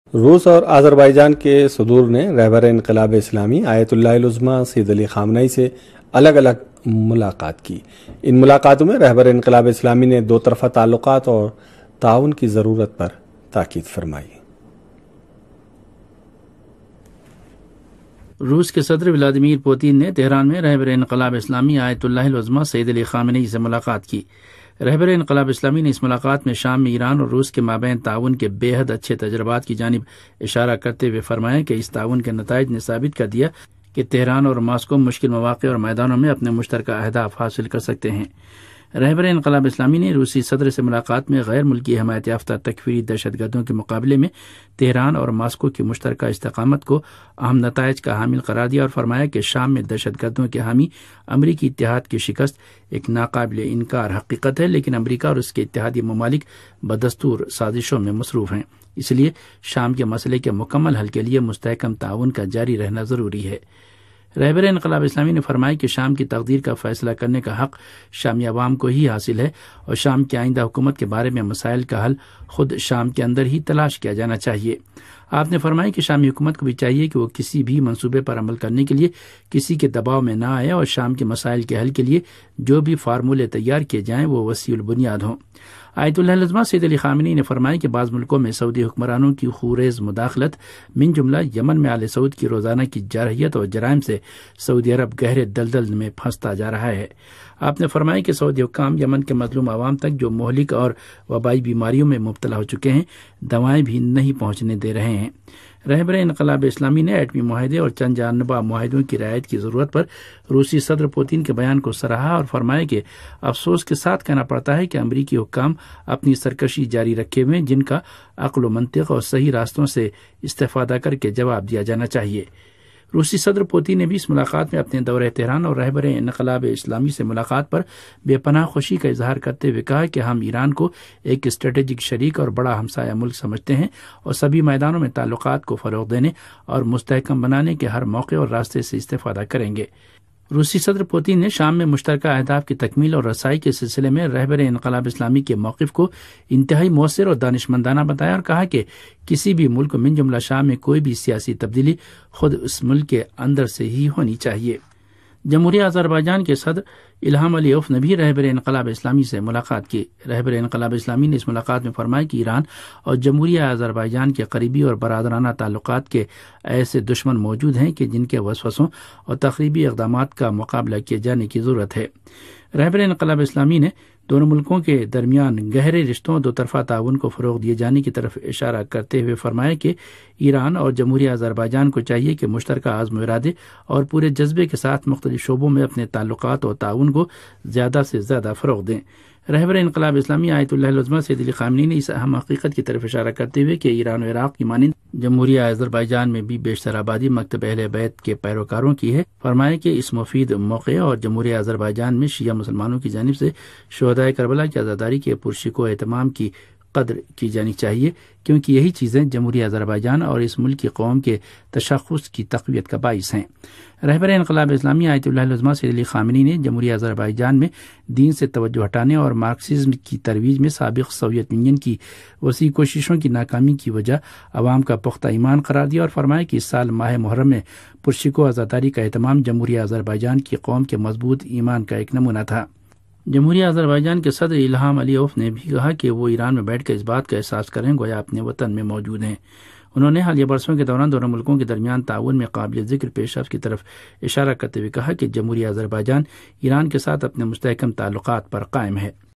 روس اور آذربائیجان کے صدور نے رہبر انقلاب اسلامی آیت اللہ العظمیٰ سید علی خامنئی سے الگ الگ ملاقات کی۔ ان ملاقاتوں میں رہبر انقلاب اسلامی نے دو طرفہ تعلقات اور تعاون کی ضرورت پر تاکید فرمائی۔ روس کے صدر ولادیمیر پوتین نے تہران میں رہبر انقلاب اسلامی آیت اللہ العظمیٰ سید علی خامنئی سے ملاقات کی۔ رہبر انقلاب اسلامی نے اس ملاقات میں شام میں ایران اور روس کے مابین تعاون کے بے حد اچھے تجربات کی جانب اشارہ کرتے ہوئے فرمایا کہ اس تعاون کے نتائج نے ثابت کر دیا کہ تہران اور ماسکو مشکل مواقع اور میدانوں میں اپنے مشترکہ اہداف حاصل کر سکتے ہیں۔ رہبر انقلاب اسلامی نے روسی صدر سے ملاقات میں غیر ملکی حمایت یافتہ تکفیری دہشت گردوں کے مقابلے میں تہران اور ماسکو کی مشترکہ استقامت کو اہم نتائج کا حامل قرار دیا اور فرمایا کہ شام میں دہشت گردوں کے حامی امریکی اتحاد کی شکست ایک ناقابل انکار حقیقت ہے، لیکن امریکہ اور اس کے اتحادی ممالک بدستور سازشوں میں مصروف ہیں، اس لیے شام کے مسئلے کے مکمل حل کے لیے مستحکم تعاون کا جاری رہنا ضروری ہے۔ رہبر انقلاب اسلامی نے فرمایا کہ شام کی تقدیر کا فیصلہ کرنے کا حق شامی عوام کو ہی حاصل ہے اور شام کی آئندہ حکومت کے بارے میں مسائل کا حل خود شام کے اندر ہی تلاش کیا جانا چاہیے۔ آپ نے فرمایا کہ شامی حکومت کو بھی چاہیے کہ وہ کسی بھی منصوبے پر عمل کرنے کے لیے کسی کے دباؤ میں نہ آئے اور شام کے مسائل کے حل کے لیے جو بھی فارمولے تیار کیے جائیں وہ وسیع البنیاد ہوں۔ آیت اللہ العظمیٰ سید علی خامنئی نے فرمایا کہ بعض ملکوں میں سعودی حکمرانوں کی خوریز مداخلت من جملہ یمن میں آل سعود کی روزانہ کی جارحیت اور جرائم سے سعودی عرب گہرے دلدل میں پھنستا جا رہا ہے۔ آپ نے فرمایا کہ سعودی حکام یمن کے مظلوم عوام تک جو مہلک اور وبائی بیماریوں میں مبتلا ہو چکے ہیں دوائیں بھی نہیں پہنچنے دے رہے ہیں۔ رہبر انقلاب اسلامی نے ایٹمی معاہدے اور چند جانبہ معاہدوں کی رعایت کی ضرورت پر روسی صدر پوتین کے بیان کو سراہا اور فرمایا کہ افسوس کے ساتھ کہنا پڑتا ہے کہ امریکی حکام اپنی سرکشی جاری رکھے ہوئے جن کا عقل و منطق اور صحیح راستوں سے استفادہ کر کے جواب دیا جانا چاہیے۔ روسی صدر پوتین نے بھی اس ملاقات میں اپنے دورہ تہران اور رہبر انقلاب اسلامی سے ملاقات پر بے پناہ خوشی کا اظہار کرتے ہوئے کہا کہ ہم ایران کو ایک اسٹریٹجک شریک اور بڑا ہمسایہ ملک سمجھتے ہیں اور سبھی میدانوں میں تعلقات کو فروغ دینے اور مستحکم بنانے کے ہر موقع اور راستے سے استفادہ کریں گے۔ روسی صدر پوتین نے شام میں مشترکہ اہداف کی تکمیل اور رسائی کے سلسلے میں رہبر انقلاب اسلامی کے موقف کو انتہائی مؤثر اور دانشمندانہ بتایا اور کہا کہ کسی بھی ملک من جملہ شام میں کوئی بھی سیاسی تبدیلی خود اس ملک کے اندر سے ہی ہونی چاہیے۔ جمہوریہ آذربائیجان کے صدر الہام علیوف نے بھی رہبر انقلاب اسلامی سے ملاقات کی۔ رہبر انقلاب اسلامی نے اس ملاقات میں فرمایا کہ ایران اور جمہوریہ آذربائیجان کے قریبی اور برادرانہ تعلقات کے ایسے دشمن موجود ہیں کہ جن کے وسوسوں اور تخریبی اقدامات کا مقابلہ کیے جانے کی ضرورت ہے۔ رہبر انقلاب اسلامی نے دونوں ملکوں کے درمیان گہرے رشتوں دو طرفہ تعاون کو فروغ دیے جانے کی طرف اشارہ کرتے ہوئے فرمایا کہ ایران اور جمہوریہ آذربائیجان کو چاہیے کہ مشترکہ عزم و ارادے اور پورے جذبے کے ساتھ مختلف شعبوں میں اپنے تعلقات اور تعاون کو زیادہ سے زیادہ فروغ دیں۔ رہبر انقلاب اسلامی آیت اللہ العظمیٰ سید علی خامنئی نے اس اہم حقیقت کی طرف اشارہ کرتے ہوئے کہ ایران و عراق کی مانند جمہوریہ آذربائیجان میں بھی بیشتر آبادی مکتب اہل بیت کے پیروکاروں کی ہے، فرمایا کہ اس مفید موقع اور جمہوریہ آذربائیجان میں شیعہ مسلمانوں کی جانب سے شہدائے کربلا کی عزاداری کے پرشکو اہتمام کی قدر کی جانی چاہیے، کیونکہ یہی چیزیں جمہوریہ آذربائیجان اور اس ملک کی قوم کے تشخص کی تقویت کا باعث ہیں۔ رہبر انقلاب اسلامی آیت اللہ العظمیٰ سید علی خامنئی نے جمہوریہ آذربائیجان میں دین سے توجہ ہٹانے اور مارکسزم کی ترویج میں سابق سوویت یونین کی وسیع کوششوں کی ناکامی کی وجہ عوام کا پختہ ایمان قرار دیا اور فرمایا کہ اس سال ماہ محرم میں پرشکو عزاداری کا اہتمام جمہوریہ آذربائیجان کی قوم کے مضبوط ایمان کا ایک نمونہ تھا۔ جمہوریہ آذربائیجان کے صدر الہام علیوف نے بھی کہا کہ وہ ایران میں بیٹھ کر اس بات کا احساس کریں گویا اپنے وطن میں موجود ہیں۔ انہوں نے حالیہ برسوں کے دوران دونوں ملکوں کے درمیان تعاون میں قابل ذکر پیش رفت کی طرف اشارہ کرتے ہوئے کہا کہ جمہوریہ آذربائیجان ایران کے ساتھ اپنے مستحکم تعلقات پر قائم ہے۔